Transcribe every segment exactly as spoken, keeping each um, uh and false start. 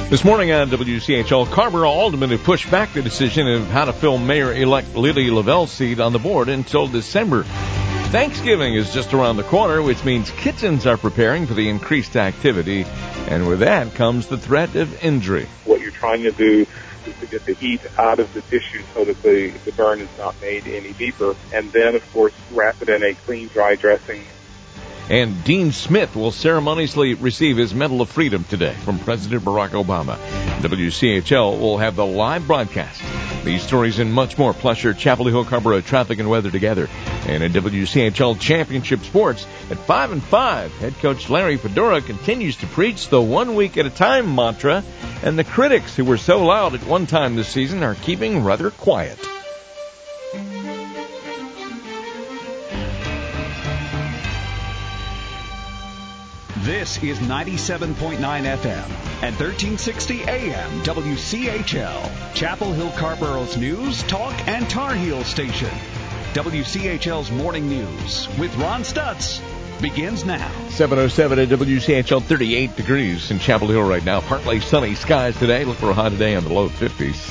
This morning on W C H L, Carrboro Aldermen have pushed back the decision of how to fill Mayor-elect Lily Lavelle's seat on the board until December. Thanksgiving is just around the corner, which means kitchens are preparing for the increased activity, and with that comes the threat of injury. What you're trying to do is to get the heat out of the tissue so that the, the burn is not made any deeper, and then, of course, wrap it in a clean, dry dressing. And Dean Smith will ceremoniously receive his Medal of Freedom today from President Barack Obama. W C H L will have the live broadcast. These stories and much more, plus your Chapel Hill Carrboro traffic and weather together. And in W C H L Championship Sports, at five and five, head coach Larry Fedora continues to preach the one week at a time mantra, and the critics who were so loud at one time this season are keeping rather quiet. This is ninety-seven point nine F M and thirteen sixty A M W C H L, Chapel Hill Carrboro's news, talk, and Tar Heel station. W C H L's Morning News with Ron Stutz begins now. seven oh seven at W C H L, thirty-eight degrees in Chapel Hill right now. Partly sunny skies today. Look for a high today on the low fifties.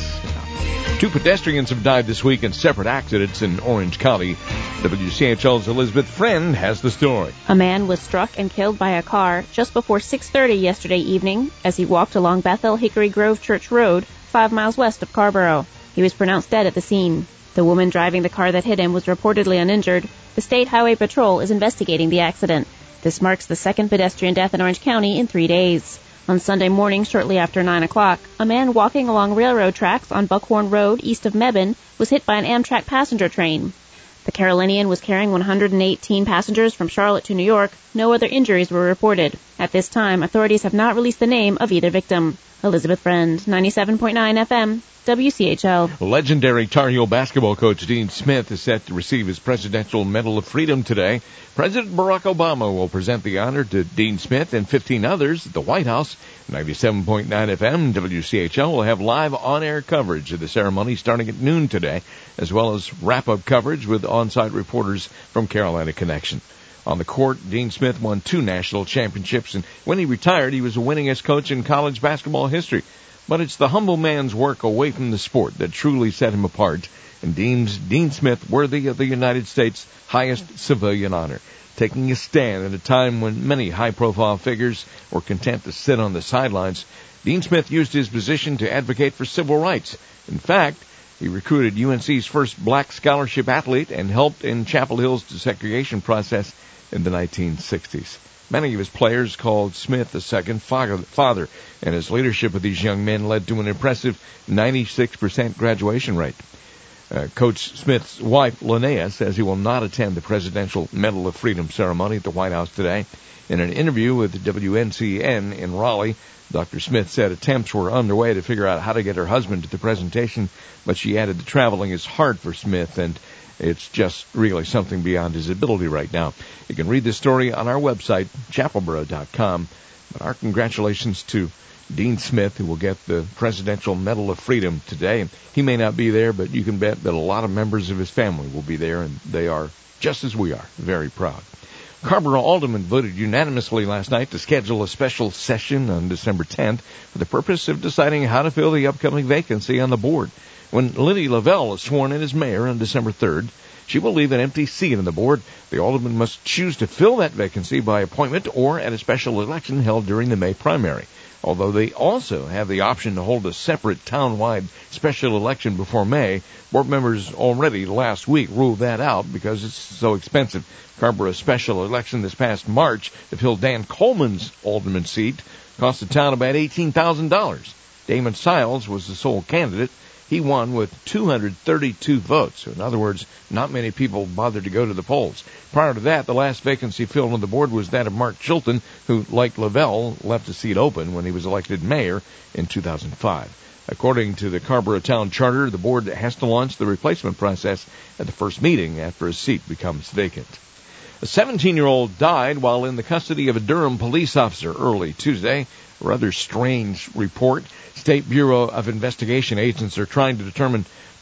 Two pedestrians have died this week in separate accidents in Orange County. W C H L's Elizabeth Friend has the story. A man was struck and killed by a car just before six thirty yesterday evening as he walked along Bethel Hickory Grove Church Road, five miles west of Carrboro. He was pronounced dead at the scene. The woman driving the car that hit him was reportedly uninjured. The State Highway Patrol is investigating the accident. This marks the second pedestrian death in Orange County in three days. On Sunday morning, shortly after nine o'clock, a man walking along railroad tracks on Buckhorn Road east of Mebane was hit by an Amtrak passenger train. The Carolinian was carrying one hundred eighteen passengers from Charlotte to New York. No other injuries were reported. At this time, authorities have not released the name of either victim. Elizabeth Friend, ninety-seven point nine F M, W C H L. Legendary Tar Heel basketball coach Dean Smith is set to receive his Presidential Medal of Freedom today. President Barack Obama will present the honor to Dean Smith and fifteen others at the White House. ninety-seven point nine F M, W C H L will have live on-air coverage of the ceremony starting at noon today, as well as wrap-up coverage with on-site reporters from Carolina Connection. On the court, Dean Smith won two national championships, and when he retired, he was the winningest coach in college basketball history. But it's the humble man's work away from the sport that truly set him apart, and Dean's Dean Smith worthy of the United States' highest civilian honor, taking a stand at a time when many high-profile figures were content to sit on the sidelines. Dean Smith used his position to advocate for civil rights. In fact, he recruited U N C's first black scholarship athlete and helped in Chapel Hill's desegregation process in the nineteen sixties. Many of his players called Smith the second father, and his leadership of these young men led to an impressive ninety-six percent graduation rate. Uh, Coach Smith's wife, Linnea, says he will not attend the Presidential Medal of Freedom ceremony at the White House today. In an interview with W N C N in Raleigh, Doctor Smith said attempts were underway to figure out how to get her husband to the presentation, but she added the traveling is hard for Smith, and it's just really something beyond his ability right now. You can read this story on our website, chapelboro dot com. But our congratulations to Dean Smith, who will get the Presidential Medal of Freedom today. He may not be there, but you can bet that a lot of members of his family will be there, and they are, just as we are, very proud. Carrboro Aldermen voted unanimously last night to schedule a special session on December tenth for the purpose of deciding how to fill the upcoming vacancy on the board. When Lily Lavelle is sworn in as mayor on December third, she will leave an empty seat on the board. The alderman must choose to fill that vacancy by appointment or at a special election held during the May primary. Although they also have the option to hold a separate town-wide special election before May, board members already last week ruled that out because it's so expensive. Carrboro's special election this past March to fill Dan Coleman's alderman seat cost the town about eighteen thousand dollars. Damon Siles was the sole candidate. He won with two hundred thirty-two votes. So in other words, not many people bothered to go to the polls. Prior to that, the last vacancy filled on the board was that of Mark Chilton, who, like Lavelle, left the seat open when he was elected mayor in two thousand five. According to the Carrboro Town Charter, the board has to launch the replacement process at the first meeting after a seat becomes vacant. A seventeen-year-old died while in the custody of a Durham police officer early Tuesday. A rather strange report. State Bureau of Investigation agents are trying to determine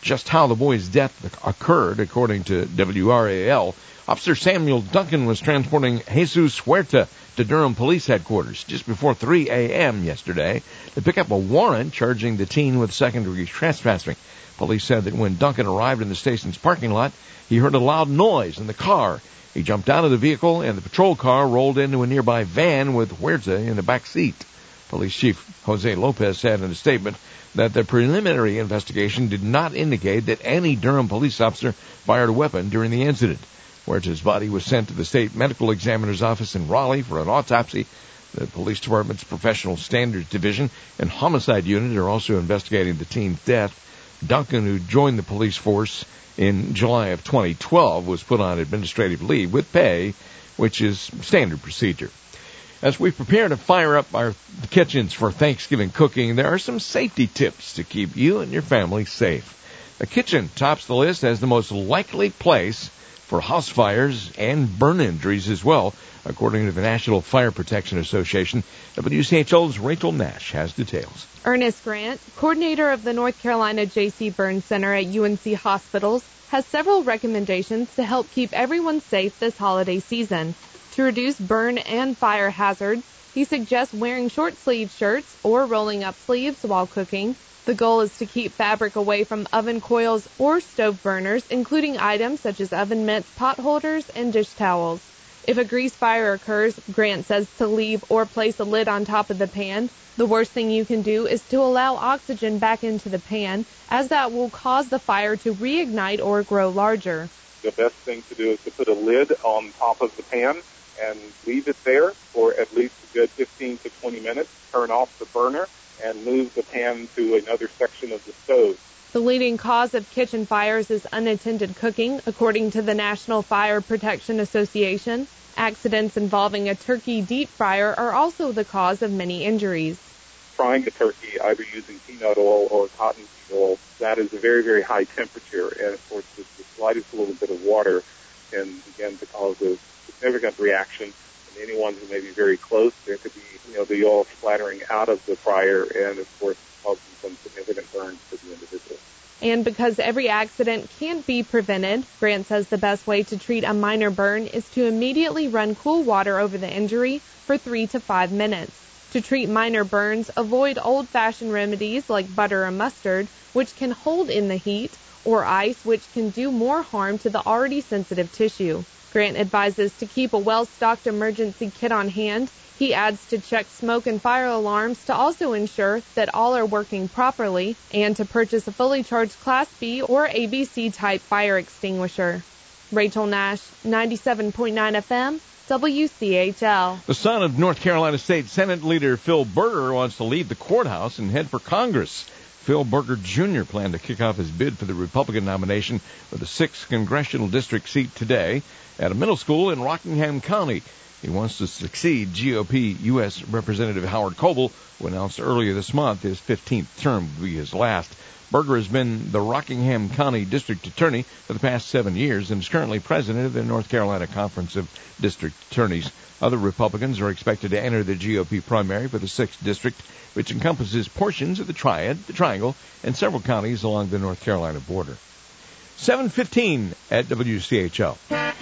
just how the boy's death occurred, according to W R A L. Officer Samuel Duncan was transporting Jesus Huerta to Durham Police Headquarters just before three a.m. yesterday to pick up a warrant charging the teen with second-degree trespassing. Police said that when Duncan arrived in the station's parking lot, he heard a loud noise in the car. He jumped out of the vehicle, and the patrol car rolled into a nearby van with Huerta in the back seat. Police Chief Jose Lopez said in a statement that the preliminary investigation did not indicate that any Durham police officer fired a weapon during the incident. Huerta's body was sent to the state medical examiner's office in Raleigh for an autopsy. The police department's professional standards division and homicide unit are also investigating the teen's death. Duncan, who joined the police force in July of twenty twelve, was put on administrative leave with pay, which is standard procedure. As we prepare to fire up our kitchens for Thanksgiving cooking, there are some safety tips to keep you and your family safe. The kitchen tops the list as the most likely place for house fires and burn injuries as well, according to the National Fire Protection Association. W C H L's Rachel Nash has details. Ernest Grant, coordinator of the North Carolina J C Burns Center at U N C Hospitals, has several recommendations to help keep everyone safe this holiday season. To reduce burn and fire hazards, he suggests wearing short-sleeved shirts or rolling up sleeves while cooking. The goal is to keep fabric away from oven coils or stove burners, including items such as oven mitts, pot holders, and dish towels. If a grease fire occurs, Grant says to leave or place a lid on top of the pan. The worst thing you can do is to allow oxygen back into the pan, as that will cause the fire to reignite or grow larger. The best thing to do is to put a lid on top of the pan and leave it there for at least a good fifteen to twenty minutes. Turn off the burner and move the pan to another section of the stove. The leading cause of kitchen fires is unattended cooking, according to the National Fire Protection Association. Accidents involving a turkey deep fryer are also the cause of many injuries. Frying the turkey either using peanut oil or cottonseed oil, that is a very, very high temperature, and of course the slightest little bit of water can begin to cause a significant reaction. And anyone who may be very close, there could be, you know, the oil splattering out of the fryer and, of course, causing some significant burns to the individual. And because every accident can't be prevented, Grant says the best way to treat a minor burn is to immediately run cool water over the injury for three to five minutes. To treat minor burns, avoid old-fashioned remedies like butter or mustard, which can hold in the heat, or ice, which can do more harm to the already sensitive tissue. Grant advises to keep a well-stocked emergency kit on hand. He adds to check smoke and fire alarms to also ensure that all are working properly, and to purchase a fully charged Class B or A B C type fire extinguisher. Rachel Nash, ninety-seven point nine F M, W C H L. The son of North Carolina State Senate Leader Phil Berger wants to leave the courthouse and head for Congress. Phil Berger Junior planned to kick off his bid for the Republican nomination for the sixth congressional district seat today at a middle school in Rockingham County. He wants to succeed G O P U S Representative Howard Coble, who announced earlier this month his fifteenth term would be his last. Berger has been the Rockingham County District Attorney for the past seven years and is currently president of the North Carolina Conference of District Attorneys. Other Republicans are expected to enter the G O P primary for the sixth District, which encompasses portions of the Triad, the Triangle, and several counties along the North Carolina border. seven fifteen at W C H L.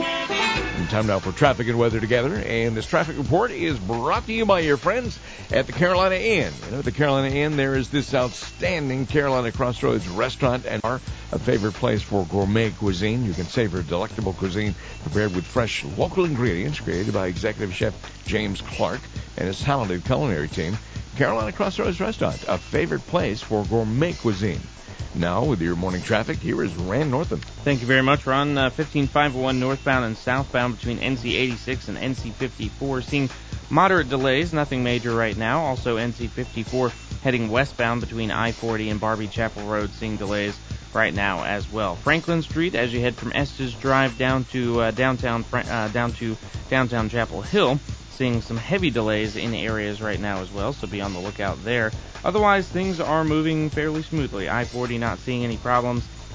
And time now for traffic and weather together, and this traffic report is brought to you by your friends at the Carolina Inn. You know, at the Carolina Inn, there is this outstanding Carolina Crossroads restaurant and bar, a favorite place for gourmet cuisine. You can savor delectable cuisine prepared with fresh local ingredients created by Executive Chef James Clark and his talented culinary team. Carolina Crossroads Restaurant, a favorite place for gourmet cuisine. Now, with your morning traffic, here is Rand Northam. Thank you very much, Ron. Uh, fifteen five oh one northbound and southbound between N C eighty-six and N C fifty-four. Seeing moderate delays, nothing major right now. Also, N C fifty-four heading westbound between I forty and Barbie Chapel Road, seeing delays right now as well. Franklin Street, as you head from Estes Drive down to uh, downtown uh, down to downtown Chapel Hill, seeing some heavy delays in areas right now as well, so be on the lookout there. Otherwise, things are moving fairly smoothly. I forty not seeing any problems.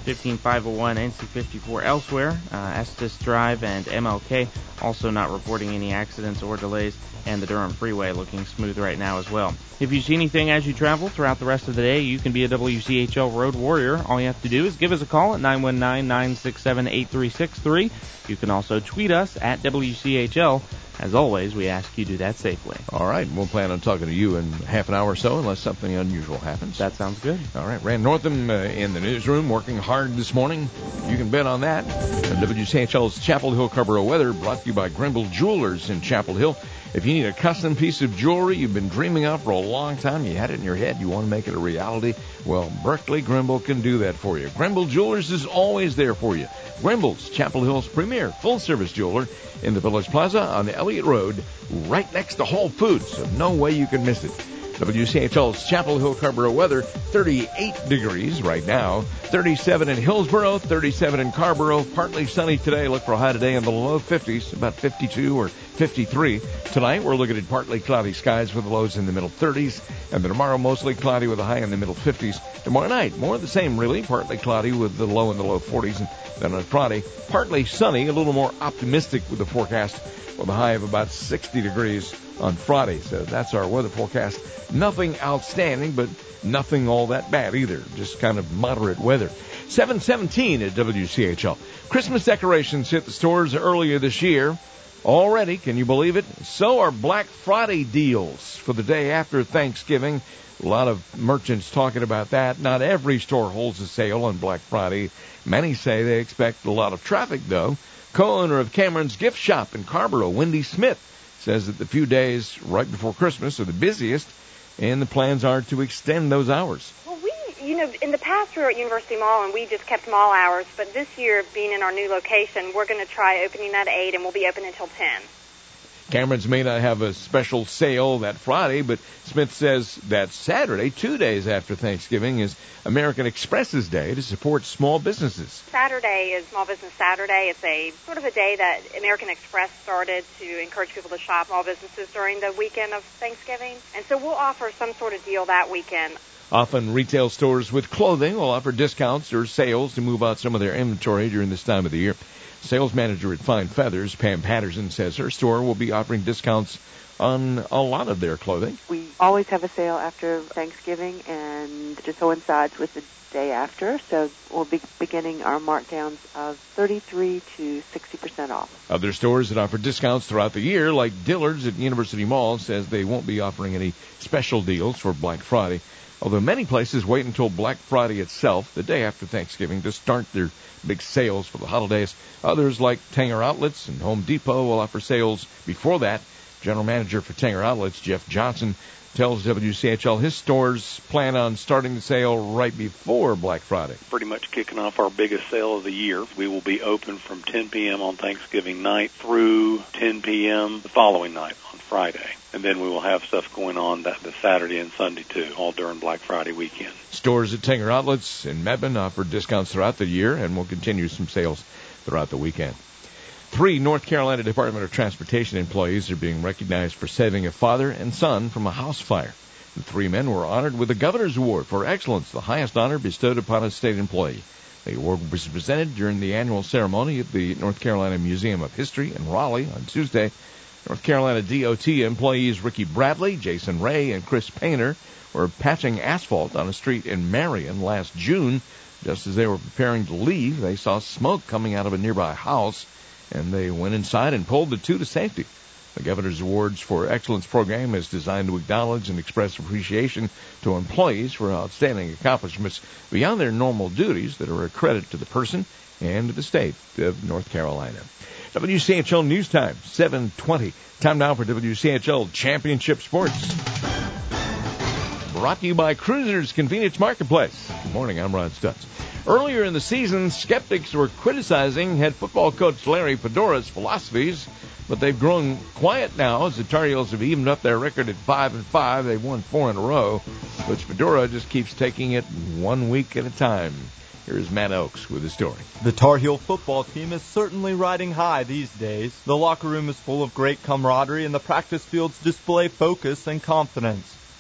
fifteen five oh one, N C fifty-four elsewhere. Uh, Estes Drive and M L K also not reporting any accidents or delays, and the Durham Freeway looking smooth right now as well. If you see anything as you travel throughout the rest of the day, you can be a W C H L Road Warrior. All you have to do is give us a call at nine one nine, nine six seven, eight three six three. You can also tweet us at W C H L. As always, we ask you do that safely. All right, we'll plan on talking to you in half an hour or so, unless something unusual happens. That sounds good. All right, Rand Northam uh, in the newsroom, working hard this morning. You can bet on that. And W C H L's Chapel Hill Carrboro weather brought to you by Grimble Jewelers in Chapel Hill. If you need a custom piece of jewelry you've been dreaming of for a long time, you had it in your head, you want to make it a reality, well, Berkeley Grimble can do that for you. Grimble Jewelers is always there for you. Grimble's, Chapel Hill's premier full-service jeweler in the Village Plaza on Elliott Road, right next to Whole Foods, so no way you can miss it. W C H L's Chapel Hill Carrboro weather, thirty-eight degrees right now, thirty-seven in Hillsboro, thirty-seven in Carrboro, partly sunny today. Look for a high today in the low fifties, about fifty-two or fifty-three. Tonight we're looking at partly cloudy skies with the lows in the middle thirties, and then tomorrow mostly cloudy with a high in the middle fifties. Tomorrow night, more of the same really, partly cloudy with the low in the low forties, and then on Friday, partly sunny, a little more optimistic with the forecast, with a high of about sixty degrees on Friday. So that's our weather forecast. Nothing outstanding, but nothing all that bad either. Just kind of moderate weather. seven seventeen at W C H L. Christmas decorations hit the stores earlier this year. Already, can you believe it? So are Black Friday deals for the day after Thanksgiving. A lot of merchants talking about that. Not every store holds a sale on Black Friday. Many say they expect a lot of traffic, though. Co-owner of Cameron's Gift Shop in Carrboro, Wendy Smith, says that the few days right before Christmas are the busiest, and the plans are to extend those hours. Well, we, you know, in the past we were at University Mall, and we just kept mall hours, but this year, being in our new location, we're going to try opening at eight, and we'll be open until ten. Cameron's may not have a special sale that Friday, but Smith says that Saturday, two days after Thanksgiving, is American Express's day to support small businesses. Saturday is Small Business Saturday. It's a sort of a day that American Express started to encourage people to shop small businesses during the weekend of Thanksgiving. And so we'll offer some sort of deal that weekend. Often retail stores with clothing will offer discounts or sales to move out some of their inventory during this time of the year. Sales manager at Fine Feathers, Pam Patterson, says her store will be offering discounts on a lot of their clothing. We always have a sale after Thanksgiving, and it just coincides with the day after, so we'll be beginning our markdowns of thirty-three to sixty percent off. Other stores that offer discounts throughout the year, like Dillard's at University Mall, says they won't be offering any special deals for Black Friday, although many places wait until Black Friday itself, the day after Thanksgiving, to start their big sales for the holidays. Others, like Tanger Outlets and Home Depot, will offer sales before that. General Manager for Tanger Outlets, Jeff Johnson, tells W C H L his stores plan on starting the sale right before Black Friday. Pretty much kicking off our biggest sale of the year. We will be open from ten p.m. on Thanksgiving night through ten p.m. the following night on Friday. And then we will have stuff going on that the Saturday and Sunday, too, all during Black Friday weekend. Stores at Tanger Outlets in Medman offer discounts throughout the year and will continue some sales throughout the weekend. Three North Carolina Department of Transportation employees are being recognized for saving a father and son from a house fire. The three men were honored with the Governor's Award for Excellence, the highest honor bestowed upon a state employee. The award was presented during the annual ceremony at the North Carolina Museum of History in Raleigh on Tuesday. North Carolina D O T employees Ricky Bradley, Jason Ray, and Chris Painter were patching asphalt on a street in Marion last June. Just as they were preparing to leave, they saw smoke coming out of a nearby house, and they went inside and pulled the two to safety. The Governor's Awards for Excellence program is designed to acknowledge and express appreciation to employees for outstanding accomplishments beyond their normal duties that are a credit to the person and to the state of North Carolina. W C H L News Time, seven twenty. Time now for W C H L Championship Sports. Brought to you by Cruisers Convenience Marketplace. Good morning, I'm Rod Stutz. Earlier in the season, skeptics were criticizing head football coach Larry Fedora's philosophies, but they've grown quiet now as the Tar Heels have evened up their record at five and five. They've won four in a row, but Fedora just keeps taking it one week at a time. Here's Matt Oakes with the story. The Tar Heel football team is certainly riding high these days. The locker room is full of great camaraderie, and the practice fields display focus and confidence.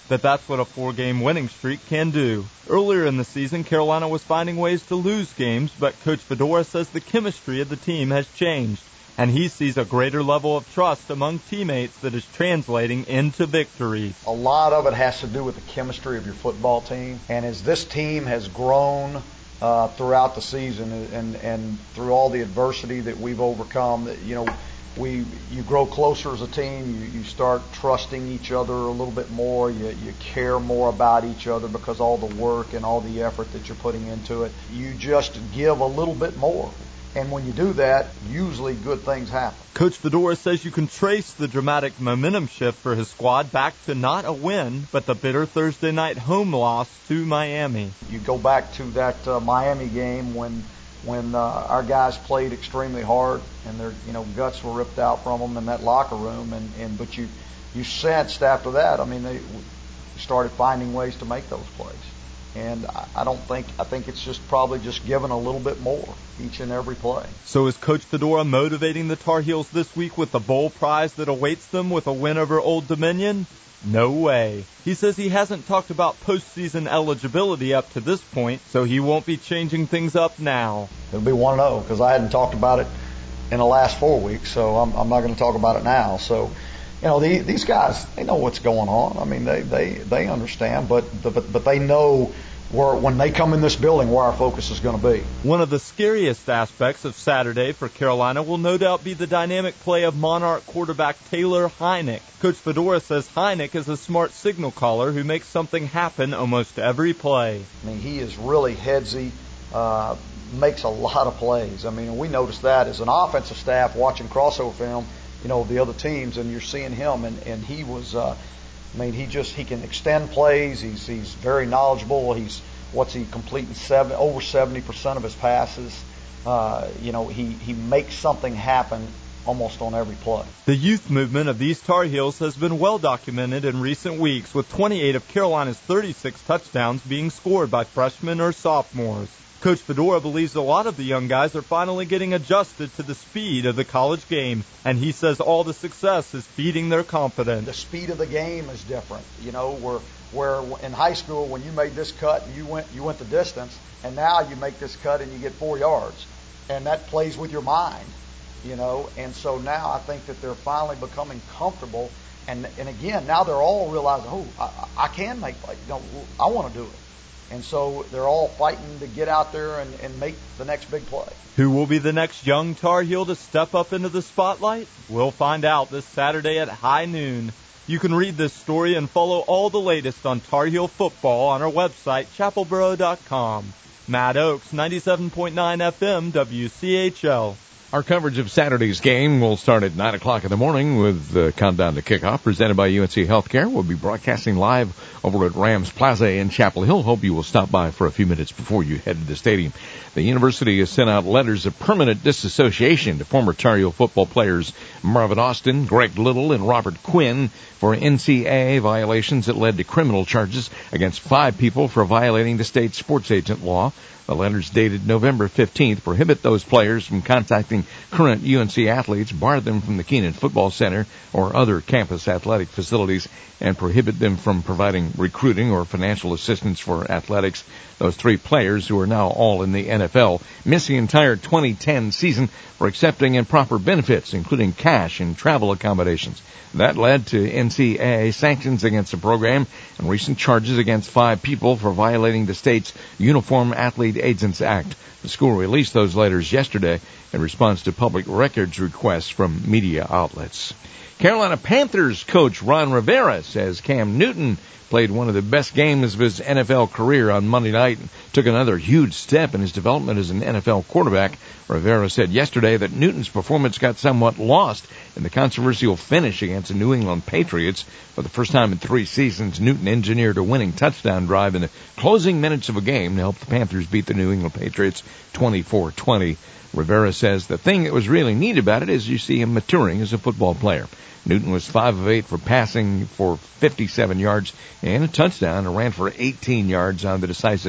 that that's what a four-game winning streak can do. Earlier in the season, Carolina was finding ways to lose games, but Coach Fedora says the chemistry of the team has changed, and he sees a greater level of trust among teammates that is translating into victories. A lot of it has to do with the chemistry of your football team, and as this team has grown uh, throughout the season and, and through all the adversity that we've overcome, you know, we you grow closer as a team, you, you start trusting each other a little bit more, you, you care more about each other because all the work and all the effort that you're putting into it. You just give a little bit more. And when you do that, usually good things happen. Coach Fedora says you can trace the dramatic momentum shift for his squad back to not a win, but the bitter Thursday night home loss to Miami. You go back to that uh, Miami game when when uh, our guys played extremely hard and their you know guts were ripped out from them in that locker room, and, and but you you sensed after that, I mean, they started finding ways to make those plays. And I don't think, I think it's just probably just given a little bit more each and every play. So is Coach Fedora motivating the Tar Heels this week with the bowl prize that awaits them with a win over Old Dominion? No way. He says he hasn't talked about postseason eligibility up to this point, so he won't be changing things up now. It'll be one and oh because I hadn't talked about it in the last four weeks, so I'm, I'm not going to talk about it now. So, you know, the, these guys, they know what's going on. I mean, they, they, they understand, but, but but they know where, when they come in this building, where our focus is going to be. One of the scariest aspects of Saturday for Carolina will no doubt be the dynamic play of Monarch quarterback Taylor Heinicke. Coach Fedora says Heinicke is a smart signal caller who makes something happen almost every play. I mean, he is really headsy, uh, makes a lot of plays. I mean, we noticed that as an offensive staff watching crossover film, you know, the other teams, and you're seeing him, and, and he was, uh, I mean, he just, he can extend plays. He's he's very knowledgeable. He's, what's he completing, seven, over seventy percent of his passes. Uh, you know, he, he makes something happen almost on every play. The youth movement of these Tar Heels has been well documented in recent weeks, with twenty-eight of Carolina's thirty-six touchdowns being scored by freshmen or sophomores. Coach Fedora believes a lot of the young guys are finally getting adjusted to the speed of the college game, and he says all the success is feeding their confidence. The speed of the game is different. You know, where where in high school when you made this cut and you went you went the distance, and now you make this cut and you get four yards, and that plays with your mind. You know, and so now I think that they're finally becoming comfortable, and and again now they're all realizing, oh, I, I can make plays. You know, I want to do it. And so they're all fighting to get out there and, and make the next big play. Who will be the next young Tar Heel to step up into the spotlight? We'll find out this Saturday at high noon. You can read this story and follow all the latest on Tar Heel football on our website, chapel borough dot com. Matt Oakes, ninety-seven point nine F M, W C H L. Our coverage of Saturday's game will start at nine o'clock in the morning with the countdown to kickoff presented by U N C Healthcare. We'll be broadcasting live over at Rams Plaza in Chapel Hill. Hope you will stop by for a few minutes before you head to the stadium. The university has sent out letters of permanent disassociation to former Tar Heel football players Marvin Austin, Greg Little, and Robert Quinn for N C double A violations that led to criminal charges against five people for violating the state sports agent law. The letters dated November fifteenth prohibit those players from contacting current U N C athletes, bar them from the Keenan Football Center or other campus athletic facilities, and prohibit them from providing recruiting or financial assistance for athletics. Those three players, who are now all in the N F L, miss the entire twenty ten season for accepting improper benefits, including cash and travel accommodations. That led to N C double A sanctions against the program and recent charges against five people for violating the state's Uniform Athlete Agents Act. The school released those letters yesterday in response to public records requests from media outlets. Carolina Panthers coach Ron Rivera says Cam Newton played one of the best games of his N F L career on Monday night and took another huge step in his development as an N F L quarterback. Rivera said yesterday that Newton's performance got somewhat lost in the controversial finish against the New England Patriots. For the first time in three seasons, Newton engineered a winning touchdown drive in the closing minutes of a game to help the Panthers beat the New England Patriots twenty-four twenty. Rivera says the thing that was really neat about it is you see him maturing as a football player. Newton was five of eight for passing for fifty-seven yards and a touchdown and ran for eighteen yards on the decisive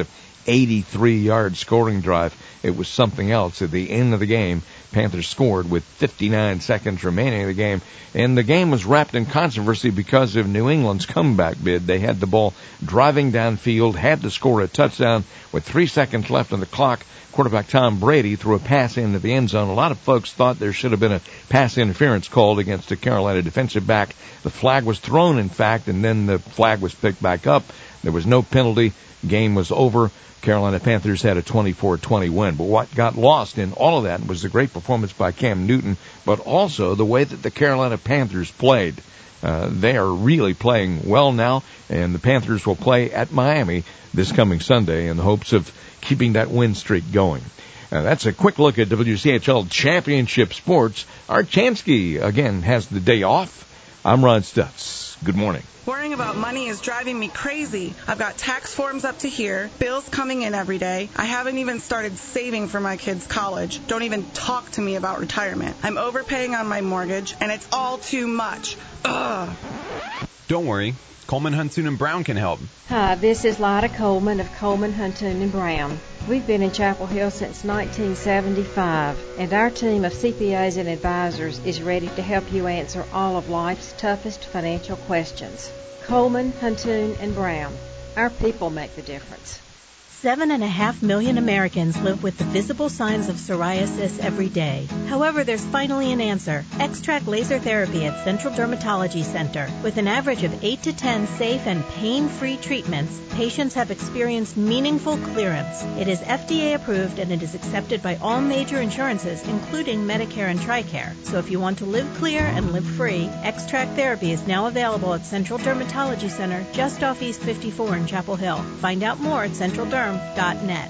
eighty-three yard scoring drive. It was something else. At the end of the game, Panthers scored with fifty-nine seconds remaining in the game, and the game was wrapped in controversy because of New England's comeback bid. They had the ball driving downfield, had to score a touchdown with three seconds left on the clock. Quarterback Tom Brady threw a pass into the end zone. A lot of folks thought there should have been a pass interference called against a Carolina defensive back. The flag was thrown, in fact, and then the flag was picked back up. There was no penalty. Game was over. Carolina Panthers had a twenty-four twenty win. But what got lost in all of that was the great performance by Cam Newton, but also the way that the Carolina Panthers played. Uh, they are really playing well now, and the Panthers will play at Miami this coming Sunday in the hopes of keeping that win streak going. Uh, that's a quick look at W C H L Championship Sports. Art Chansky, again, has the day off. I'm Ron Stutz. Good morning. Worrying about money is driving me crazy. I've got tax forms up to here, bills coming in every day. I haven't even started saving for my kids' college. Don't even talk to me about retirement. I'm overpaying on my mortgage, and it's all too much. Ugh. Don't worry. Coleman, Huntoon, and Brown can help. Hi, this is Lida Coleman of Coleman, Huntoon, and Brown. We've been in Chapel Hill since nineteen seventy-five, and our team of C P As and advisors is ready to help you answer all of life's toughest financial questions. Coleman, Huntoon, and Brown. Our people make the difference. Seven and a half million Americans live with the visible signs of psoriasis every day. However, there's finally an answer. X-Track Laser Therapy at Central Dermatology Center. With an average of eight to ten safe and pain-free treatments, patients have experienced meaningful clearance. It is F D A approved and it is accepted by all major insurances, including Medicare and TRICARE. So if you want to live clear and live free, X-Track Therapy is now available at Central Dermatology Center, just off East fifty-four in Chapel Hill. Find out more at central derm dot net.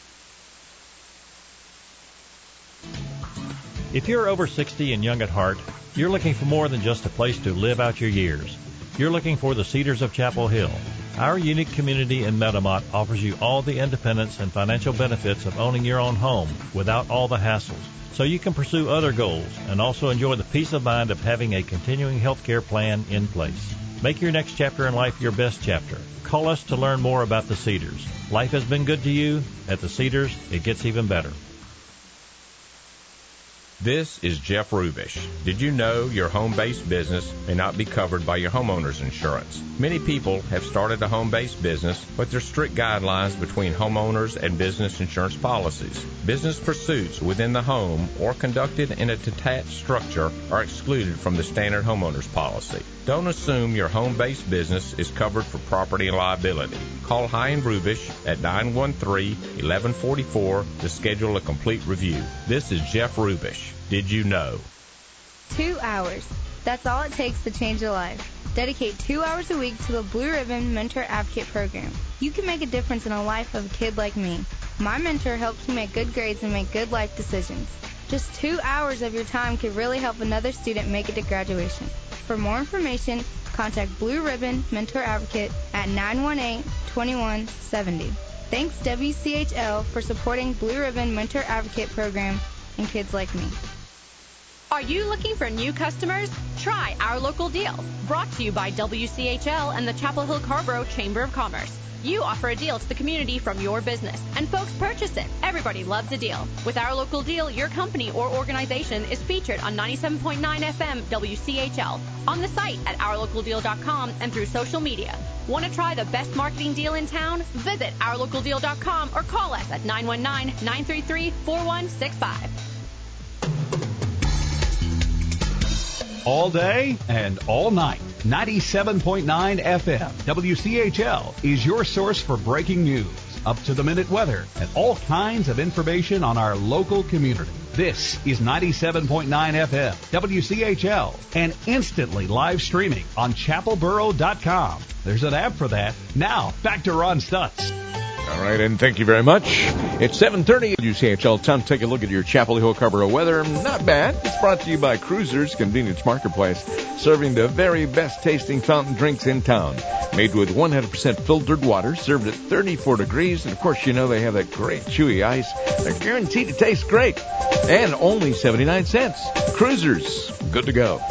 If you're over sixty and young at heart, you're looking for more than just a place to live out your years. You're looking for the Cedars of Chapel Hill. Our unique community in Metamont offers you all the independence and financial benefits of owning your own home without all the hassles, so you can pursue other goals and also enjoy the peace of mind of having a continuing health care plan in place. Make your next chapter in life your best chapter. Call us to learn more about the Cedars. Life has been good to you. At the Cedars, it gets even better. This is Jeff Rubish. Did you know your home-based business may not be covered by your homeowner's insurance? Many people have started a home-based business, but there are strict guidelines between homeowners and business insurance policies. Business pursuits within the home or conducted in a detached structure are excluded from the standard homeowner's policy. Don't assume your home-based business is covered for property and liability. Call High and Rubish at nine one three, one one four four to schedule a complete review. This is Jeff Rubish. Did you know? Two hours. That's all it takes to change a life. Dedicate two hours a week to the Blue Ribbon Mentor Advocate Program. You can make a difference in the life of a kid like me. My mentor helps me make good grades and make good life decisions. Just two hours of your time could really help another student make it to graduation. For more information, contact Blue Ribbon Mentor Advocate at nine one eight, two one seven zero. Thanks W C H L for supporting Blue Ribbon Mentor Advocate Program and kids like me. Are you looking for new customers? Try our local deal. Brought to you by W C H L and the Chapel Hill Carborough Chamber of Commerce. You offer a deal to the community from your business, and folks purchase it. Everybody loves a deal. With our local deal, your company or organization is featured on ninety-seven point nine F M W C H L, on the site at our local deal dot com, and through social media. Want to try the best marketing deal in town? Visit our local deal dot com or call us at nine one nine, nine three three, four one six five. All day and all night. ninety-seven point nine F M. W C H L is your source for breaking news, up-to-the-minute weather, and all kinds of information on our local community. This is ninety-seven point nine F M, W C H L, and instantly live streaming on chapel borough dot com. There's an app for that. Now, back to Ron Stutz. All right, and thank you very much. It's seven thirty at W C H L. Time to take a look at your Chapel Hill Carborough weather. Not bad. It's brought to you by Cruisers Convenience Marketplace, serving the very best tasting fountain drinks in town. Made with one hundred percent filtered water, served at thirty-four degrees. And, of course, you know they have that great chewy ice. They're guaranteed to taste great. And only seventy-nine cents. Cruisers, good to go.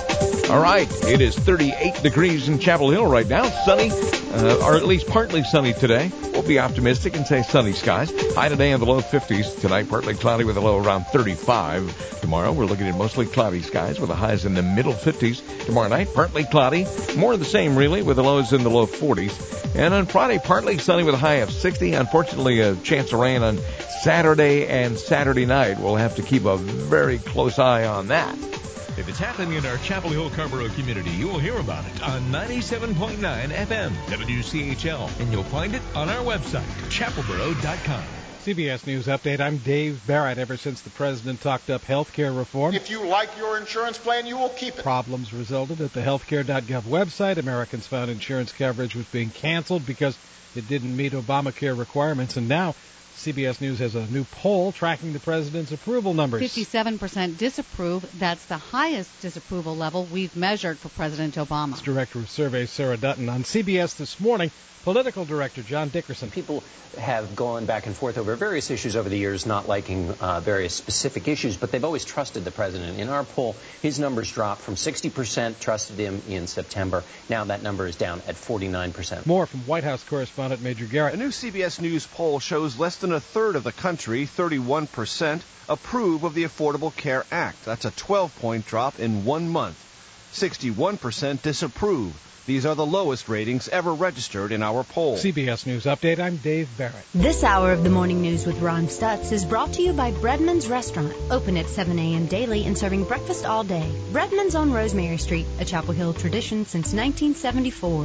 All right, it is thirty-eight degrees in Chapel Hill right now. Sunny, uh, or at least partly sunny today. We'll be optimistic and say sunny skies. High today in the low fifties. Tonight, partly cloudy with a low around thirty-five. Tomorrow, we're looking at mostly cloudy skies with the highs in the middle fifties. Tomorrow night, partly cloudy. More of the same, really, with the lows in the low forties. And on Friday, partly sunny with a high of sixty. Unfortunately, a chance of rain on Saturday and Saturday night. We'll have to keep a very close eye on that. If it's happening in our Chapel Hill Carrboro community, you will hear about it on ninety-seven point nine F M W C H L, and you'll find it on our website, chapel boro dot com. C B S News Update. I'm Dave Barrett. Ever since the president talked up health care reform, if you like your insurance plan, you will keep it. Problems resulted at the healthcare dot gov website. Americans found insurance coverage was being canceled because it didn't meet Obamacare requirements, and now C B S News has a new poll tracking the president's approval numbers. fifty-seven percent disapprove. That's the highest disapproval level we've measured for President Obama. It's Director of Surveys Sarah Dutton. On C B S This Morning, Political Director John Dickerson. People have gone back and forth over various issues over the years, not liking uh, various specific issues, but they've always trusted the president. In our poll, his numbers dropped from sixty percent trusted him in September. Now that number is down at forty-nine percent. More from White House correspondent Major Garrett. A new C B S News poll shows less than a third of the country, thirty-one percent, approve of the Affordable Care Act. That's a twelve-point drop in one month. sixty-one percent disapprove. These are the lowest ratings ever registered in our poll. C B S News Update, I'm Dave Barrett. This hour of the Morning News with Ron Stutz is brought to you by Breadman's Restaurant. Open at seven a.m. daily and serving breakfast all day. Breadman's on Rosemary Street, a Chapel Hill tradition since nineteen seventy-four.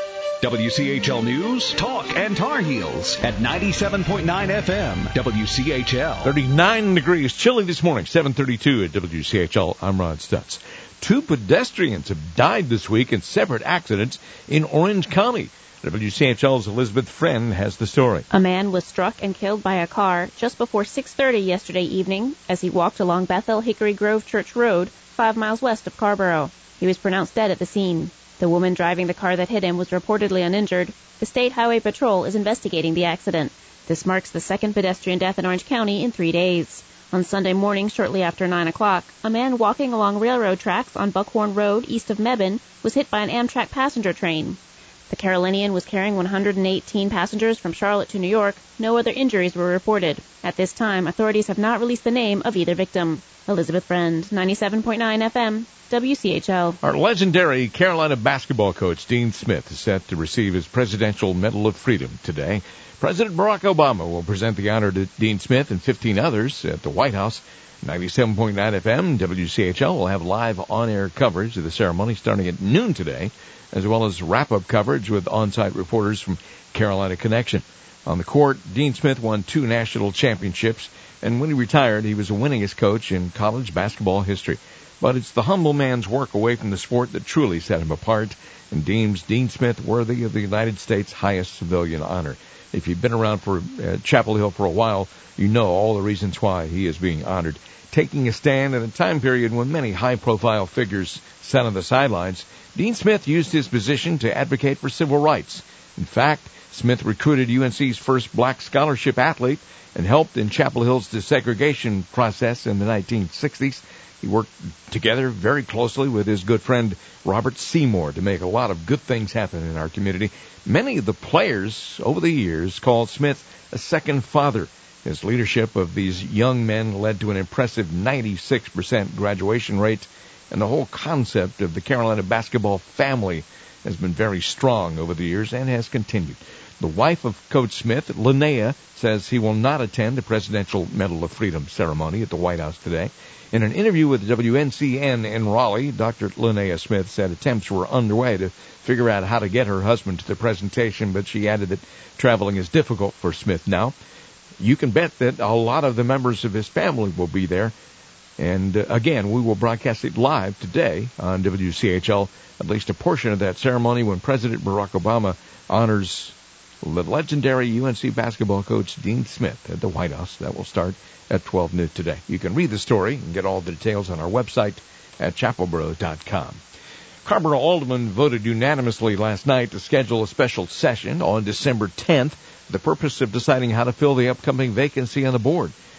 W C H L News, Talk, and Tar Heels at ninety-seven point nine F M, W C H L. thirty-nine degrees, chilly this morning, seven thirty-two at W C H L. I'm Ron Stutz. Two pedestrians have died this week in separate accidents in Orange County. W C H L's Elizabeth Friend has the story. A man was struck and killed by a car just before six thirty yesterday evening as he walked along Bethel Hickory Grove Church Road, five miles west of Carrboro. He was pronounced dead at the scene. The woman driving the car that hit him was reportedly uninjured. The State Highway Patrol is investigating the accident. This marks the second pedestrian death in Orange County in three days. On Sunday morning, shortly after nine o'clock, a man walking along railroad tracks on Buckhorn Road east of Mebane was hit by an Amtrak passenger train. The Carolinian was carrying one hundred eighteen passengers from Charlotte to New York. No other injuries were reported. At this time, authorities have not released the name of either victim. Elizabeth Friend, ninety-seven point nine F M, W C H L. Our legendary Carolina basketball coach, Dean Smith, is set to receive his Presidential Medal of Freedom today. President Barack Obama will present the honor to Dean Smith and fifteen others at the White House. ninety-seven point nine F M, W C H L will have live on-air coverage of the ceremony starting at noon today, as well as wrap-up coverage with on-site reporters from Carolina Connection. On the court, Dean Smith won two national championships, and when he retired, he was the winningest coach in college basketball history. But it's the humble man's work away from the sport that truly set him apart and deems Dean Smith worthy of the United States' highest civilian honor. If you've been around for uh, Chapel Hill for a while, you know all the reasons why he is being honored. Taking a stand in a time period when many high-profile figures sat on the sidelines, Dean Smith used his position to advocate for civil rights. In fact, Smith recruited U N C's first black scholarship athlete and helped in Chapel Hill's desegregation process in the nineteen sixties. He worked together very closely with his good friend Robert Seymour to make a lot of good things happen in our community. Many of the players over the years called Smith a second father. His leadership of these young men led to an impressive ninety-six percent graduation rate, and the whole concept of the Carolina basketball family has been very strong over the years and has continued. The wife of Coach Smith, Linnea, says he will not attend the Presidential Medal of Freedom ceremony at the White House today. In an interview with W N C N in Raleigh, Doctor Linnea Smith said attempts were underway to figure out how to get her husband to the presentation, but she added that traveling is difficult for Smith now. You can bet that a lot of the members of his family will be there. And uh, again, we will broadcast it live today on W C H L, at least a portion of that ceremony when President Barack Obama honors the legendary U N C basketball coach Dean Smith at the White House. That will start at twelve noon today. You can read the story and get all the details on our website at chapel boro dot com. Carrboro Aldermen voted unanimously last night to schedule a special session on December tenth for the purpose of deciding how to fill the upcoming vacancy on the board.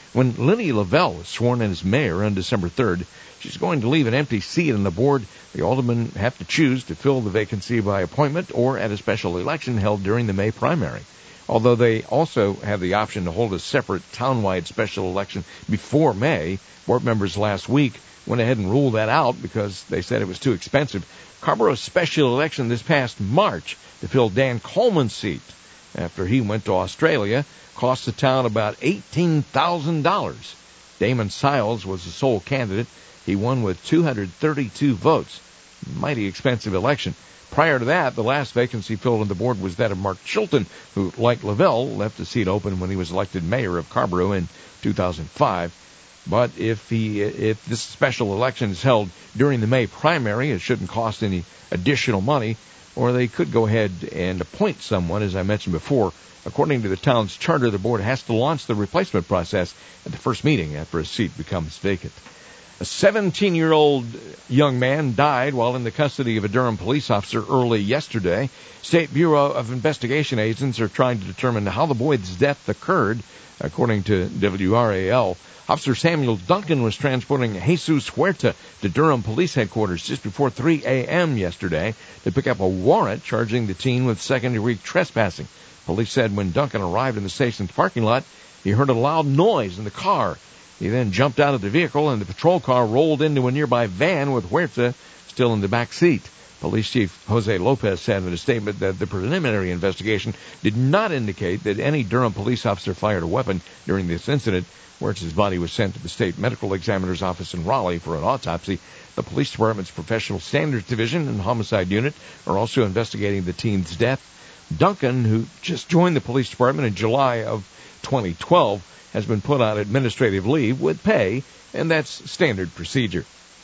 When Lenny Lavelle was sworn in as mayor on December third, she's going to leave an empty seat on the board. The aldermen have to choose to fill the vacancy by appointment or at a special election held during the May primary. Although they also have the option to hold a separate townwide special election before May, board members last week went ahead and ruled that out because they said it was too expensive. Carborough's special election this past March to fill Dan Coleman's seat after he went to Australia cost the town about eighteen thousand dollars. Damon Siles was the sole candidate. He won with two hundred thirty-two votes. Mighty expensive election. Prior to that, the last vacancy filled on the board was that of Mark Chilton, who, like Lavelle, left the seat open when he was elected mayor of Carrboro in two thousand five. But if he, if this special election is held during the May primary, it shouldn't cost any additional money, or they could go ahead and appoint someone, as I mentioned before. According to the town's charter, the board has to launch the replacement process at the first meeting after a seat becomes vacant. A seventeen-year-old young man died while in the custody of a Durham police officer early yesterday. State Bureau of Investigation agents are trying to determine how the boy's death occurred, according to W R A L. Officer Samuel Duncan was transporting Jesus Huerta to Durham Police Headquarters just before three a.m. yesterday to pick up a warrant charging the teen with second-degree trespassing. Police said when Duncan arrived in the station's parking lot, he heard a loud noise in the car. He then jumped out of the vehicle, and the patrol car rolled into a nearby van with Huerta still in the back seat. Police Chief Jose Lopez said in a statement that the preliminary investigation did not indicate that any Durham police officer fired a weapon during this incident. Huerta's body was sent to the state medical examiner's office in Raleigh for an autopsy. The police department's professional standards division and homicide unit are also investigating the teen's death. Duncan, who just joined the police department in July of twenty twelve, has been put on administrative leave with pay, and that's standard procedure.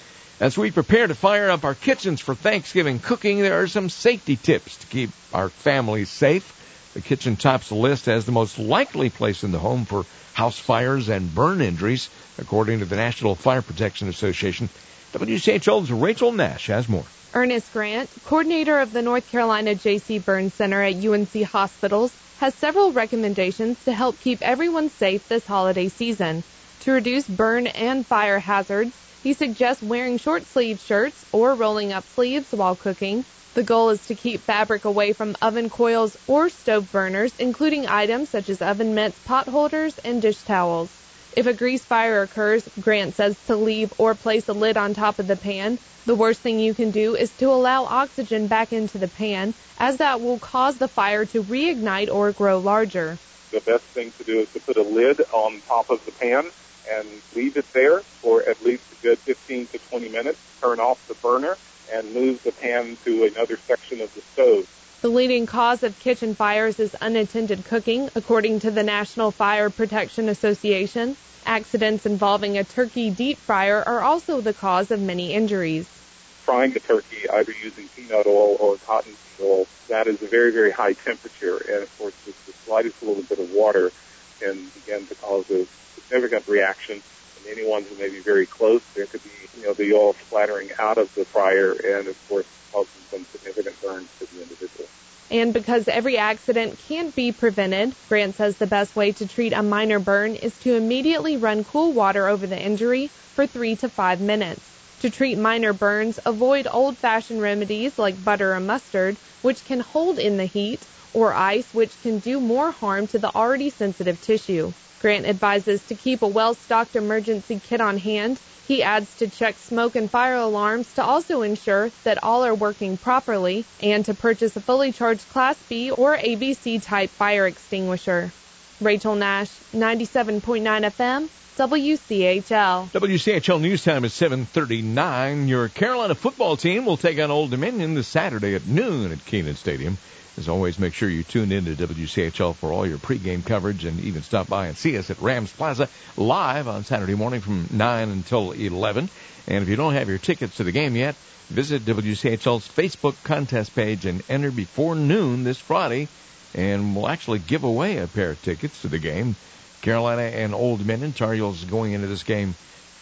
As we prepare to fire up our kitchens for Thanksgiving cooking, there are some safety tips to keep our families safe. The kitchen tops the list as the most likely place in the home for house fires and burn injuries, according to the National Fire Protection Association. W C H L's Rachel Nash has more. Ernest Grant, coordinator of the North Carolina J C Burn Center at U N C Hospitals, has several recommendations to help keep everyone safe this holiday season. To reduce burn and fire hazards, he suggests wearing short-sleeved shirts or rolling up sleeves while cooking. The goal is to keep fabric away from oven coils or stove burners, including items such as oven mitts, pot holders, and dish towels. If a grease fire occurs, Grant says to leave or place a lid on top of the pan. The worst thing you can do is to allow oxygen back into the pan, as that will cause the fire to reignite or grow larger. The best thing to do is to put a lid on top of the pan and leave it there for at least a good fifteen to twenty minutes. Turn off the burner and move the pan to another section of the stove. The leading cause of kitchen fires is unattended cooking, according to the National Fire Protection Association. Accidents involving a turkey deep fryer are also the cause of many injuries. Frying the turkey either using peanut oil or cottonseed oil, that is a very, very high temperature, and of course just the slightest little bit of water can begin to cause a significant reaction. And anyone who may be very close, there could be, you know, the oil splattering out of the fryer and, of course, causing some significant burns to the individual. And because every accident can't be prevented, Grant says the best way to treat a minor burn is to immediately run cool water over the injury for three to five minutes. To treat minor burns, avoid old-fashioned remedies like butter or mustard, which can hold in the heat, or ice, which can do more harm to the already sensitive tissue. Grant advises to keep a well-stocked emergency kit on hand. He adds to check smoke and fire alarms to also ensure that all are working properly, and to purchase a fully charged Class B or A B C-type fire extinguisher. Rachel Nash, ninety-seven point nine F M, W C H L. W C H L News Time is seven thirty-nine. Your Carolina football team will take on Old Dominion this Saturday at noon at Kenan Stadium. As always, make sure you tune in to W C H L for all your pregame coverage, and even stop by and see us at Rams Plaza live on Saturday morning from nine until eleven. And if you don't have your tickets to the game yet, visit W C H L's Facebook contest page and enter before noon this Friday, and we'll actually give away a pair of tickets to the game. Carolina and Old Dominion. Tar Heels going into this game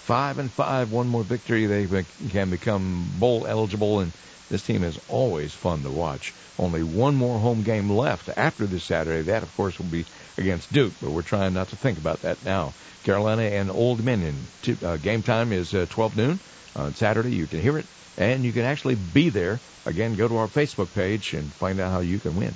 Five and five, one more victory, they be- can become bowl eligible, and this team is always fun to watch. Only one more home game left after this Saturday. That, of course, will be against Duke, but we're trying not to think about that now. Carolina and Old Dominion. Two, uh, game time is uh, twelve noon on Saturday. You can hear it, and you can actually be there. Again, go to our Facebook page and find out how you can win.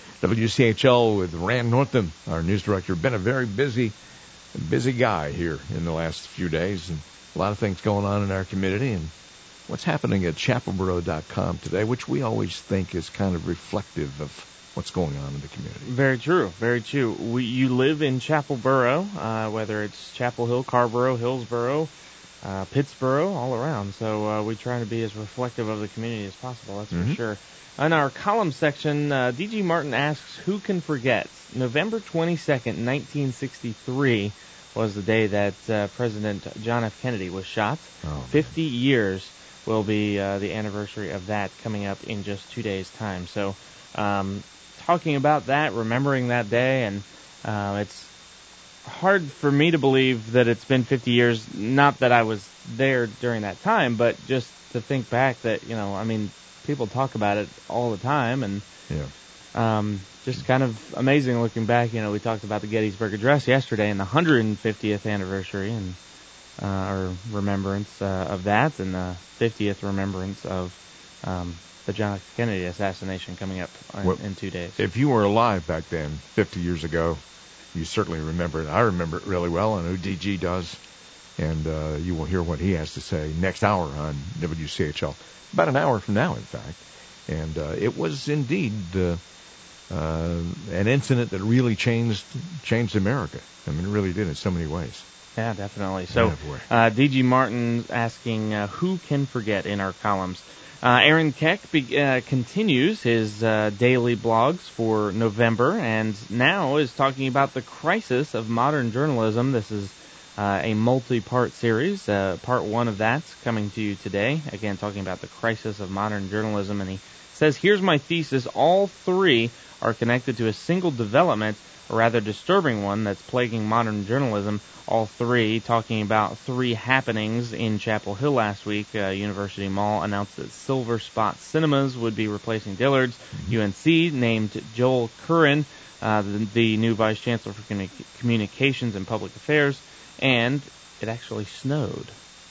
W C H L with Rand Northam, our news director, been a very busy busy guy here in the last few days, and a lot of things going on in our community, and what's happening at chapel borough dot com today, which we always think is kind of reflective of what's going on in the community. Very true, very true. We, you live in Chapel Borough, uh, whether it's Chapel Hill, Carborough, Hillsborough, uh, Pittsboro, all around. So uh, we try to be as reflective of the community as possible, that's mm-hmm. for sure. In our column section, uh, D G Martin asks, who can forget? November twenty-second, nineteen sixty-three was the day that uh, President John F. Kennedy was shot. Oh, fifty years will be uh, the anniversary of that coming up in just two days' time. So um, talking about that, remembering that day, and uh, it's hard for me to believe that it's been fifty years, not that I was there during that time, but just to think back that, you know, I mean, people talk about it all the time, and yeah. um, just kind of amazing looking back. You know, we talked about the Gettysburg Address yesterday and the one hundred fiftieth anniversary and uh, or remembrance uh, of that, and the fiftieth remembrance of um, the John F. Kennedy assassination coming up in, well, in two days. If you were alive back then, fifty years ago, you certainly remember it. I remember it really well, and O D G does, and uh, you will hear what he has to say next hour on W C H L. About an hour from now, in fact. And uh, it was indeed uh, uh, an incident that really changed changed America. I mean, it really did in so many ways. Yeah, definitely. So uh, D G Martin asking, uh, who can forget in our columns? Uh, Aaron Keck be- uh, continues his uh, daily blogs for November, and now is talking about the crisis of modern journalism. This is Uh, a multi-part series. Uh, part one of that's coming to you today. Again, talking about the crisis of modern journalism. And he says, here's my thesis. All three are connected to a single development, a rather disturbing one that's plaguing modern journalism. All three talking about three happenings in Chapel Hill last week. Uh, University Mall announced that Silver Spot Cinemas would be replacing Dillard's. Mm-hmm. U N C named Joel Curran, uh, the, the new Vice Chancellor for Communi- Communications and Public Affairs. And it actually snowed.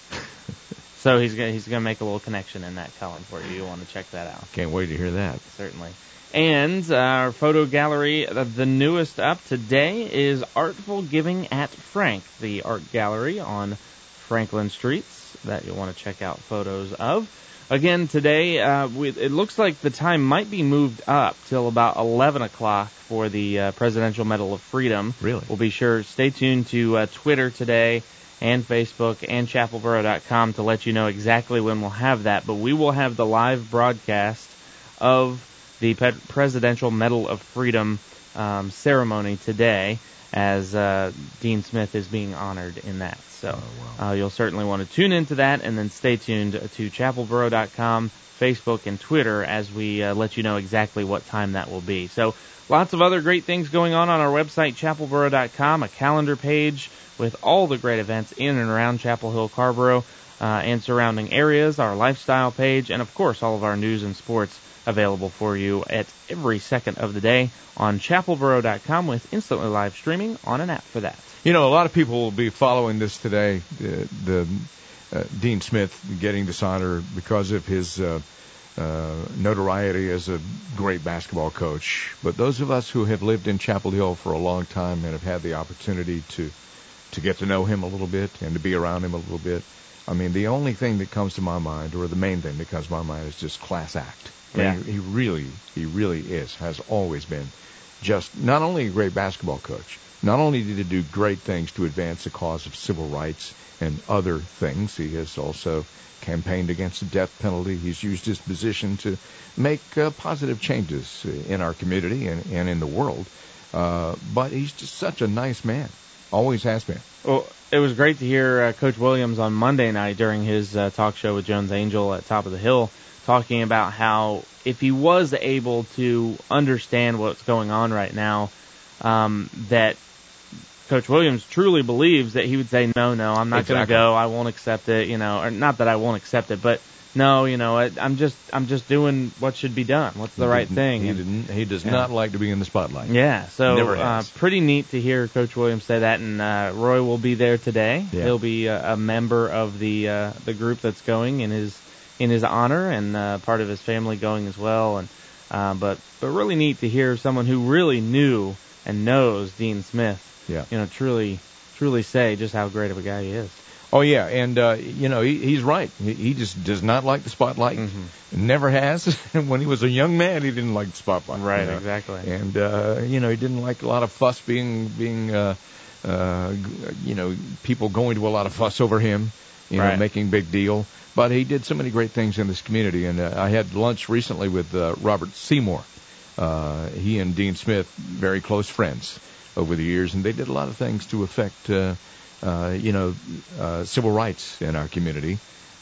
So he's gonna he's gonna make a little connection in that column for you. You want to check that out. Can't wait to hear that. Certainly. And our photo gallery, uh, the newest up today is Artful Giving at Frank, the art gallery on Franklin Streets that you'll want to check out photos of. Again, today, uh, we, it looks like the time might be moved up till about eleven o'clock for the uh, Presidential Medal of Freedom. Really? We'll be sure, stay tuned to uh, Twitter today and Facebook and chapel borough dot com to let you know exactly when we'll have that. But we will have the live broadcast of the Pe- Presidential Medal of Freedom um, ceremony today as uh, Dean Smith is being honored in that. So oh, wow. uh, you'll certainly want to tune into that, and then stay tuned to chapel borough dot com, Facebook, and Twitter as we uh, let you know exactly what time that will be. So lots of other great things going on on our website, chapel borough dot com, a calendar page with all the great events in and around Chapel Hill, Carborough, uh, and surrounding areas, our lifestyle page, and, of course, all of our news and sports available for you at every second of the day on chapel borough dot com with instantly live streaming on an app for that. You know, a lot of people will be following this today, the, the uh, Dean Smith getting this honor because of his uh, uh, notoriety as a great basketball coach. But those of us who have lived in Chapel Hill for a long time and have had the opportunity to, to get to know him a little bit and to be around him a little bit, I mean, the only thing that comes to my mind, or the main thing that comes to my mind, is just class act. I mean, Yeah. he, he really, he really is, has always been just not only a great basketball coach, not only did he do great things to advance the cause of civil rights and other things, he has also campaigned against the death penalty. He's used his position to make uh, positive changes in our community and, and in the world. Uh, but he's just such a nice man. Always has been. Well, it was great to hear uh, Coach Williams on Monday night during his uh, talk show with Jones Angel at Top of the Hill talking about how if he was able to understand what's going on right now, um, that Coach Williams truly believes that he would say, no, no, I'm not Exactly. going to go. I won't accept it. You know, or not that I won't accept it, but no, you know, I, I'm just I'm just doing what should be done. What's the He right didn't- thing? He, And- didn't, he does yeah. not like to be in the spotlight. Yeah, so Never uh, has. pretty neat to hear Coach Williams say that, and uh, Roy will be there today. Yeah. He'll be a, a member of the uh, the group that's going in his in his honor, and uh, part of his family going as well. And uh, but but really neat to hear someone who really knew and knows Dean Smith. Yeah. You know, truly truly say just how great of a guy he is. Oh, yeah, and, uh, you know, he, he's right. He, he just does not like the spotlight. Mm-hmm. Never has. When he was a young man, he didn't like the spotlight. Right, you know. exactly. And, uh, you know, he didn't like a lot of fuss being, being uh, uh, you know, people going to a lot of fuss over him, you know, Right. making big deal. But he did so many great things in this community. And uh, I had lunch recently with uh, Robert Seymour. Uh, he and Dean Smith, very close friends over the years, and they did a lot of things to affect uh, Uh, you know, uh, civil rights in our community.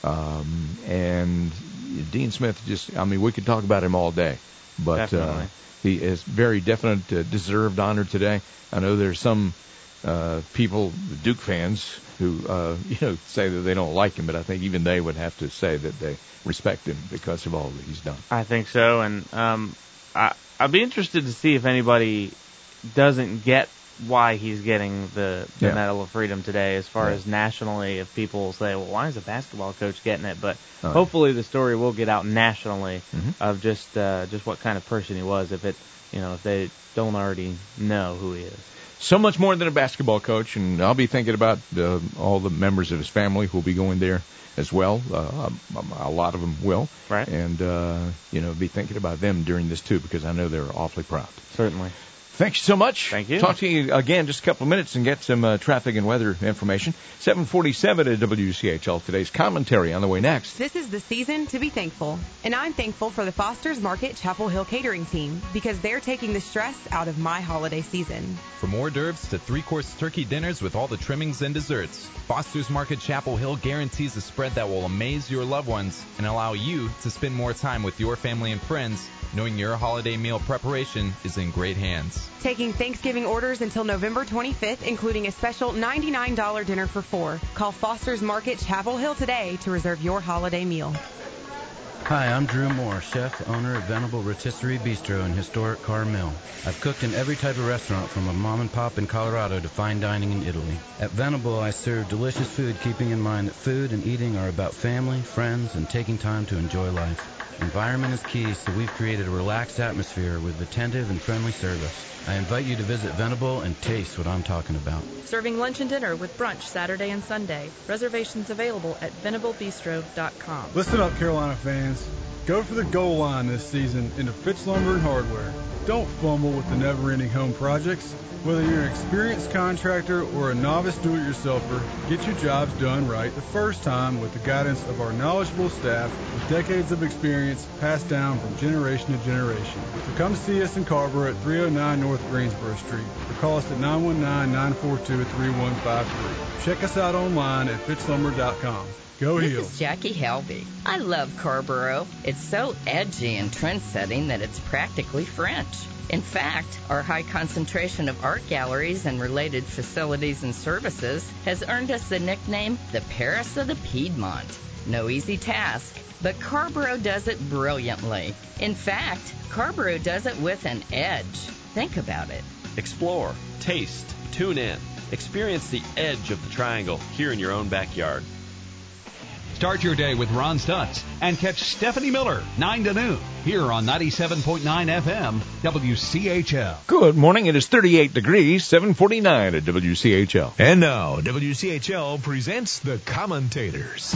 Um, and Dean Smith just, I mean, we could talk about him all day, but uh, Definitely. he is very definite, uh, deserved honor today. I know there's some uh, people, Duke fans, who, uh, you know, say that they don't like him, but I think even they would have to say that they respect him because of all that he's done. I think so, and um, I, I'd be interested to see if anybody doesn't get why he's getting the, the Yeah. Medal of Freedom today, as far Yeah. as nationally, if people say, well, why is a basketball coach getting it? But Oh, yeah. hopefully the story will get out nationally Mhm. of just uh, just what kind of person he was, if it, you know, if they don't already know who he is. So much more than a basketball coach, and I'll be thinking about uh, all the members of his family who will be going there as well. Uh, a, a lot of them will. Right. And, uh, you know, be thinking about them during this, too, because I know they're awfully proud. Certainly. Thanks so much. Thank you. Talk to you again just a couple of minutes and get some uh, traffic and weather information. seven forty-seven at W C H L. Today's commentary on the way next. This is the season to be thankful. And I'm thankful for the Foster's Market Chapel Hill catering team because they're taking the stress out of my holiday season. From hors d'oeuvres to three-course turkey dinners with all the trimmings and desserts, Foster's Market Chapel Hill guarantees a spread that will amaze your loved ones and allow you to spend more time with your family and friends, knowing your holiday meal preparation is in great hands. Taking Thanksgiving orders until November twenty-fifth, including a special ninety-nine dollars dinner for four. Call Foster's Market Chapel Hill today to reserve your holiday meal. Hi, I'm Drew Moore, chef, owner of Venable Rotisserie Bistro in historic Carmel. I've cooked in every type of restaurant from a mom and pop in Colorado to fine dining in Italy. At Venable, I serve delicious food, keeping in mind that food and eating are about family, friends, and taking time to enjoy life. Environment is key, so we've created a relaxed atmosphere with attentive and friendly service. I invite you to visit Venable and taste what I'm talking about. Serving lunch and dinner with brunch Saturday and Sunday. Reservations available at venable bistro dot com. Listen up, Carolina fans. Go for the goal line this season into Fitz Lumber and Hardware. Don't fumble with the never-ending home projects. Whether you're an experienced contractor or a novice do-it-yourselfer, get your jobs done right the first time with the guidance of our knowledgeable staff with decades of experience passed down from generation to generation. So come see us in Carver at three oh nine North Greensboro Street or call us at nine one nine, nine four two, three one five three. Check us out online at fitz lumber dot com. Go This Heels. is Jackie Helby. I love Carrboro. It's so edgy and trend-setting that it's practically French. In fact, our high concentration of art galleries and related facilities and services has earned us the nickname the Paris of the Piedmont. No easy task, but Carrboro does it brilliantly. In fact, Carrboro does it with an edge. Think about it. Explore, taste, tune in. Experience the edge of the triangle here in your own backyard. Start your day with Ron Stutz and catch Stephanie Miller, nine to noon, here on ninety-seven point nine F M, W C H L. Good morning. It is thirty-eight degrees, seven forty-nine at W C H L. And now, W C H L presents the commentators.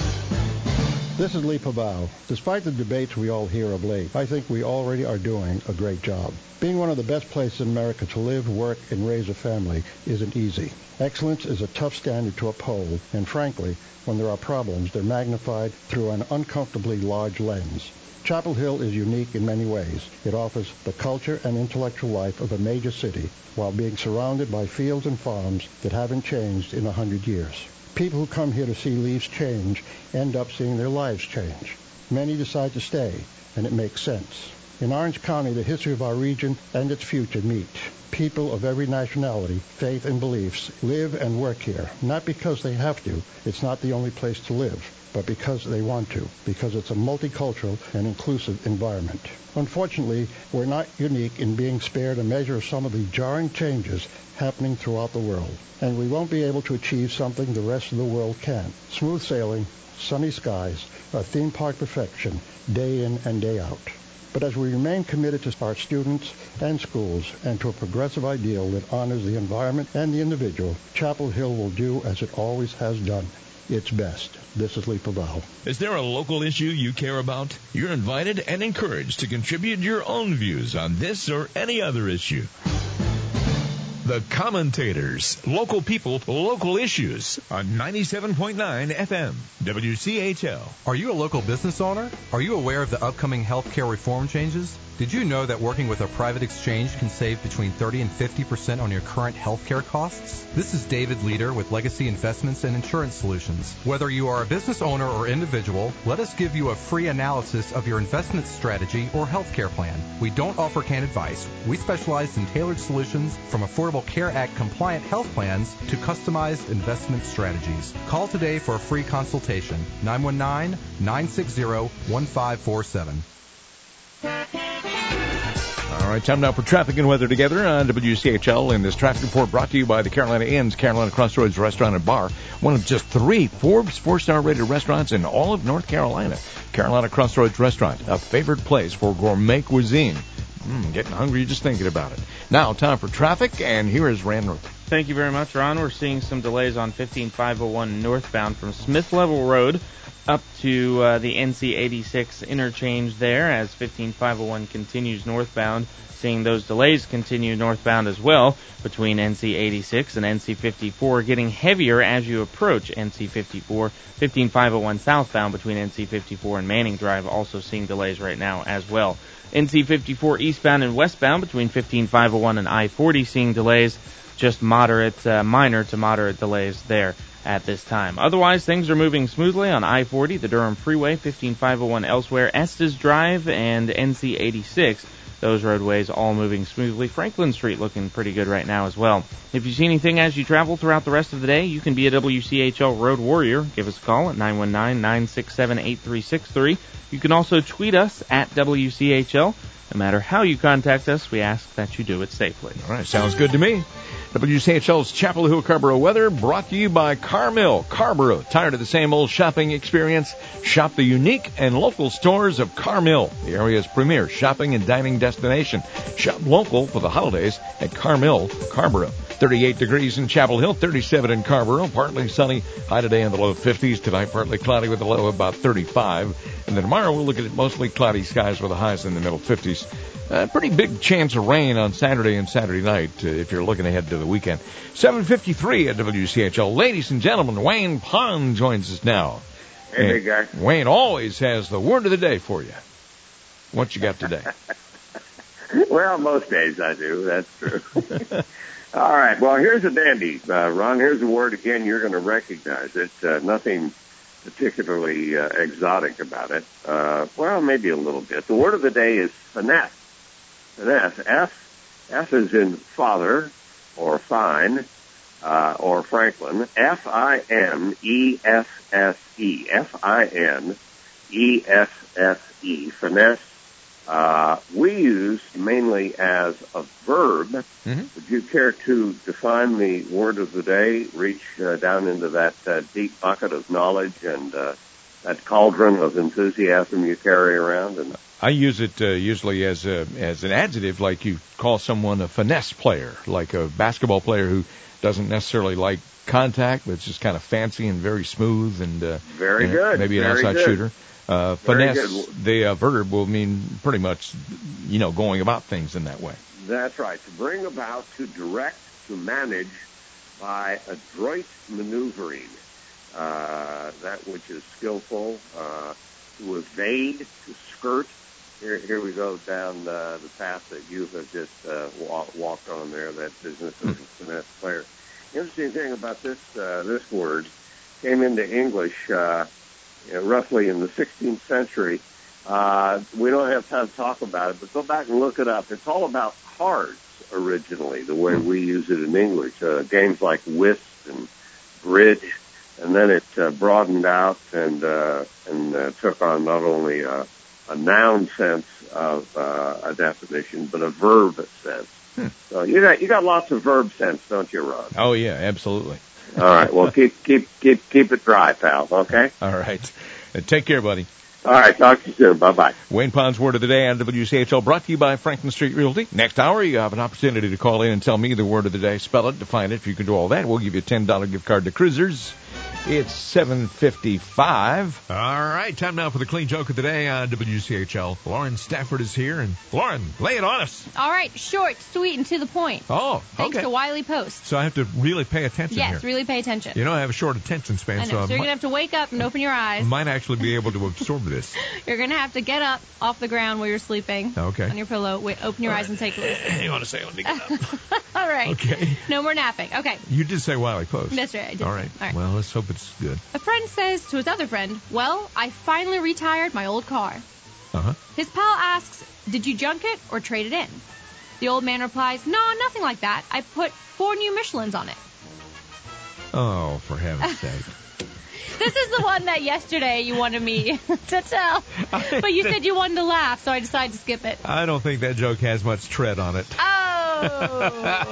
This is Lee Pabau. Despite the debates we all hear of late, I think we already are doing a great job. Being one of the best places in America to live, work, and raise a family isn't easy. Excellence is a tough standard to uphold, and frankly, when there are problems, they're magnified through an uncomfortably large lens. Chapel Hill is unique in many ways. It offers the culture and intellectual life of a major city while being surrounded by fields and farms that haven't changed in a hundred years. People who come here to see leaves change end up seeing their lives change. Many decide to stay, and it makes sense. In Orange County, the history of our region and its future meet. People of every nationality, faith, and beliefs live and work here, not because they have to. It's not the only place to live, but because they want to, because it's a multicultural and inclusive environment. Unfortunately, we're not unique in being spared a measure of some of the jarring changes happening throughout the world, and we won't be able to achieve something the rest of the world can. Smooth sailing, sunny skies, a theme park perfection, day in and day out. But as we remain committed to our students and schools and to a progressive ideal that honors the environment and the individual, Chapel Hill will do as it always has done, its best. This is Lee Paval. Is there a local issue you care about? You're invited and encouraged to contribute your own views on this or any other issue. The Commentators, local people, local issues on ninety-seven point nine F M, W C H L. Are you a local business owner? Are you aware of the upcoming healthcare reform changes? Did you know that working with a private exchange can save between thirty and fifty percent on your current healthcare costs? This is David Leader with Legacy Investments and Insurance Solutions. Whether you are a business owner or individual, let us give you a free analysis of your investment strategy or healthcare plan. We don't offer canned advice. We specialize in tailored solutions from Affordable Care Act compliant health plans to customized investment strategies. Call today for a free consultation. nine one nine, nine six zero, one five four seven. All right, time now for traffic and weather together on W C H L. And this traffic report brought to you by the Carolina Inns, Carolina Crossroads Restaurant and Bar, one of just three Forbes four-star rated restaurants in all of North Carolina. Carolina Crossroads Restaurant, a favorite place for gourmet cuisine. Mm, getting hungry just thinking about it. Now, time for traffic, and here is Ran Roper. Thank you very much, Ron. We're seeing some delays on fifteen five oh one northbound from Smith Level Road up to uh, the N C eighty-six interchange there as fifteen five oh one continues northbound. Seeing those delays continue northbound as well between N C eighty-six and N C fifty-four, getting heavier as you approach N C fifty-four. fifteen five oh one southbound between N C fifty-four and Manning Drive also seeing delays right now as well. N C fifty-four eastbound and westbound between fifteen five oh one and I forty seeing delays, just moderate, uh, minor to moderate delays there at this time. Otherwise, things are moving smoothly on I forty, the Durham Freeway, fifteen five oh one elsewhere, Estes Drive, and N C eighty-six. Those roadways all moving smoothly. Franklin Street looking pretty good right now as well. If you see anything as you travel throughout the rest of the day, you can be a W C H L Road Warrior. Give us a call at nine one nine, nine six seven, eight three six three. You can also tweet us at W C H L. No matter how you contact us, we ask that you do it safely. All right, sounds good to me. W C H L's Chapel Hill Carrboro weather brought to you by Carmill. Carrboro, tired of the same old shopping experience? Shop the unique and local stores of Carmill, the area's premier shopping and dining destination. Shop local for the holidays at Carmill, Carrboro. thirty-eight degrees in Chapel Hill, thirty-seven in Carrboro, partly sunny, high today in the low fifties, tonight partly cloudy with a low of about thirty-five. And then tomorrow we'll look at mostly cloudy skies with the highs in the middle fifties. A pretty big chance of rain on Saturday and Saturday night uh, if you're looking ahead to the weekend. seven fifty-three at W C H L. Ladies and gentlemen, Wayne Pond joins us now. Hey, big guy. Wayne always has the word of the day for you. What you got today? Well, most days I do. That's true. All right. Well, here's a dandy, uh, Ron. Here's a word again. You're going to recognize it. Uh, nothing particularly uh, exotic about it. Uh, well, maybe a little bit. The word of the day is finesse. Finesse. F. F is in father or fine uh, or Franklin. F I N E S S E. F I N E S S E. Finesse. Uh, we use mainly as a verb. Mm-hmm. Would you care to define the word of the day, reach uh, down into that uh, deep bucket of knowledge and uh, that cauldron of enthusiasm you carry around? And I use it uh, usually as a, as an adjective, like you call someone a finesse player, like a basketball player who doesn't necessarily like contact, but it's just kind of fancy and very smooth and uh, very good. Maybe an very outside good. shooter. Uh, finesse, the uh, verb will mean pretty much, you know, going about things in that way. That's right. To bring about, to direct, to manage by adroit maneuvering. Uh, that which is skillful, uh, to evade, to skirt. Here, here we go down uh, the path that you have just uh, walk, walked on there, that business of a finesse player. Interesting thing about this uh, this word came into English uh, You know, roughly in the sixteenth century, Uh, we don't have time to talk about it, but go back and look it up. It's all about cards originally, the way we use it in English. Uh, games like whist and bridge, and then it uh, broadened out and uh, and uh, took on not only a, a noun sense of uh, a definition, but a verb sense. Hmm. So you got you got lots of verb sense, don't you, Ron? Oh yeah, absolutely. All right. Well, keep keep keep keep it dry, pal. Okay. All right. Uh, take care, buddy. All right. Talk to you soon. Bye bye. Wayne Pond's Word of the Day on W C H L, brought to you by Franklin Street Realty. Next hour, you have an opportunity to call in and tell me the word of the day. Spell it, define it. If you can do all that, we'll give you a ten dollar gift card to Cruisers. It's seven fifty-five. All right, time now for the clean joke of the day on W C H L. Lauren Stafford is here, and Lauren, lay it on us. All right, short, sweet, and to the point. Oh, Thanks okay. to Wiley Post. So I have to really pay attention Yes, here. really pay attention. You know, I have a short attention span, I know, so, so I you're going might, to have to wake up and open your eyes. might actually be able to absorb this. You're going to have to get up off the ground where you're sleeping. Okay. On your pillow. Wait, open your All eyes right. and take a listen. You want to say, let me get up. All right. Okay. No more napping. Okay. You did say Wiley Post. That's right, I did. All right. All right. Well, let's hope it's good. A friend says to his other friend, well, I finally retired my old car. Uh-huh. His pal asks, did you junk it or trade it in? The old man replies, no, nothing like that. I put four new Michelins on it. Oh, for heaven's sake. This is the one that yesterday you wanted me to tell. But you said you wanted to laugh, so I decided to skip it. I don't think that joke has much tread on it. Oh.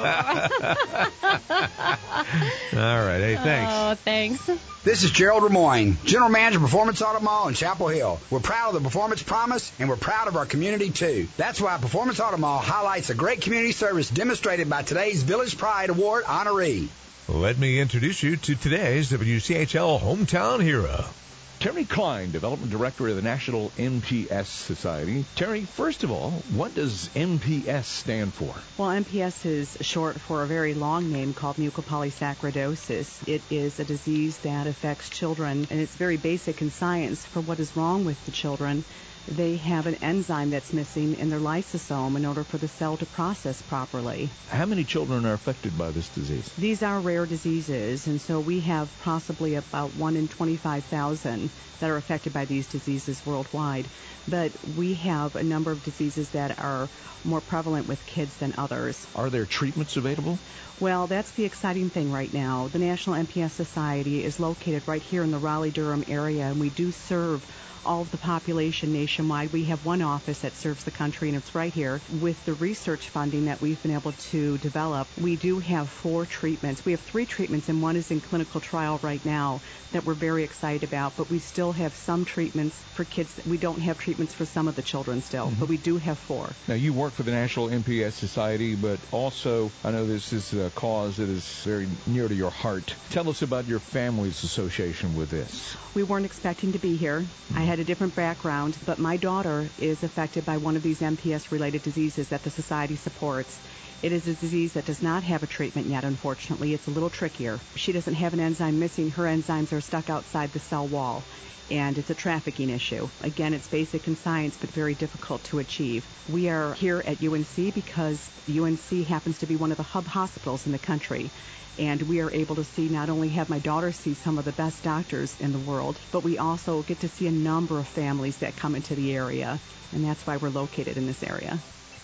All right. Hey, thanks. Oh, thanks. This is Gerald Lemoyne, General Manager of Performance Auto Mall in Chapel Hill. We're proud of the Performance Promise, and we're proud of our community, too. That's why Performance Auto Mall highlights a great community service demonstrated by today's Village Pride Award honoree. Let me introduce you to today's W C H L Hometown Hero. Terry Klein, Development Director of the National M P S Society. Terry, first of all, what does M P S stand for? Well, M P S is short for a very long name called mucopolysaccharidosis. It is a disease that affects children, and it's very basic in science for what is wrong with the children. They have an enzyme that's missing in their lysosome in order for the cell to process properly. How many children are affected by this disease? These are rare diseases, and so we have possibly about one in twenty-five thousand that are affected by these diseases worldwide. But we have a number of diseases that are more prevalent with kids than others. Are there treatments available? Well, that's the exciting thing right now. The National M P S Society is located right here in the Raleigh-Durham area, and we do serve all of the population nationwide. We have one office that serves the country, and it's right here. With the research funding that we've been able to develop, we do have four treatments. We have three treatments, and one is in clinical trial right now that we're very excited about, but we still have some treatments for kids. We don't have treatments for some of the children still, mm-hmm. but we do have four. Now, you work for the National M P S Society, but also I know this is a cause that is very near to your heart. Tell us about your family's association with this. We weren't expecting to be here. I had a different background, but my daughter is affected by one of these M P S-related diseases that the Society supports. It is a disease that does not have a treatment yet, unfortunately. It's a little trickier. She doesn't have an enzyme missing. Her enzymes are stuck outside the cell wall, and it's a trafficking issue. Again, it's basic in science, but very difficult to achieve. We are here at U N C because U N C happens to be one of the hub hospitals in the country. And we are able to see, not only have my daughter see some of the best doctors in the world, but we also get to see a number of families that come into the area. And that's why we're located in this area.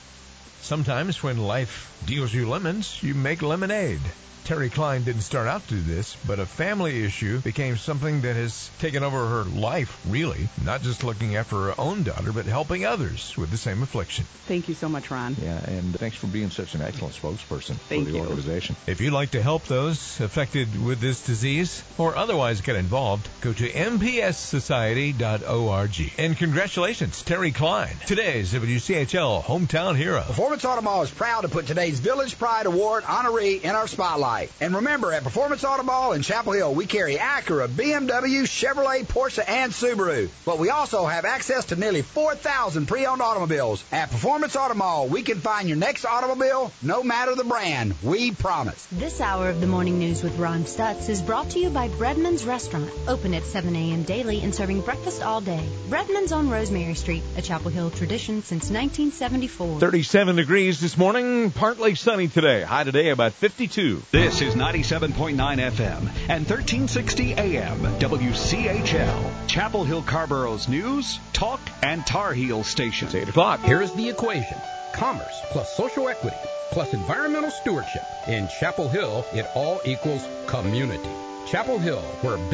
Sometimes when life deals you lemons, you make lemonade. Terry Klein didn't start out to do this, but a family issue became something that has taken over her life, really. Not just looking after her own daughter, but helping others with the same affliction. Thank you so much, Ron. Yeah, and thanks for being such an excellent spokesperson Thank for the you. organization. If you'd like to help those affected with this disease or otherwise get involved, go to m p s society dot org. And congratulations, Terry Klein, today's W C H L Hometown Hero. Performance Auto Mall is proud to put today's Village Pride Award honoree in our spotlight. And remember, at Performance Auto Mall in Chapel Hill, we carry Acura, B M W, Chevrolet, Porsche, and Subaru. But we also have access to nearly four thousand pre-owned automobiles. At Performance Auto Mall, we can find your next automobile, no matter the brand. We promise. This hour of the Morning News with Ron Stutz is brought to you by Breadman's Restaurant, open at seven a.m. daily and serving breakfast all day. Breadman's on Rosemary Street, a Chapel Hill tradition since nineteen seventy-four. thirty-seven degrees this morning, partly sunny today. High today about fifty-two. This is ninety-seven point nine F M and thirteen sixty A M W C H L, Chapel Hill Carborough's news, talk, and Tar Heel station. It's eight o'clock. Here's the equation. Commerce plus social equity plus environmental stewardship. In Chapel Hill, it all equals community. Chapel Hill, where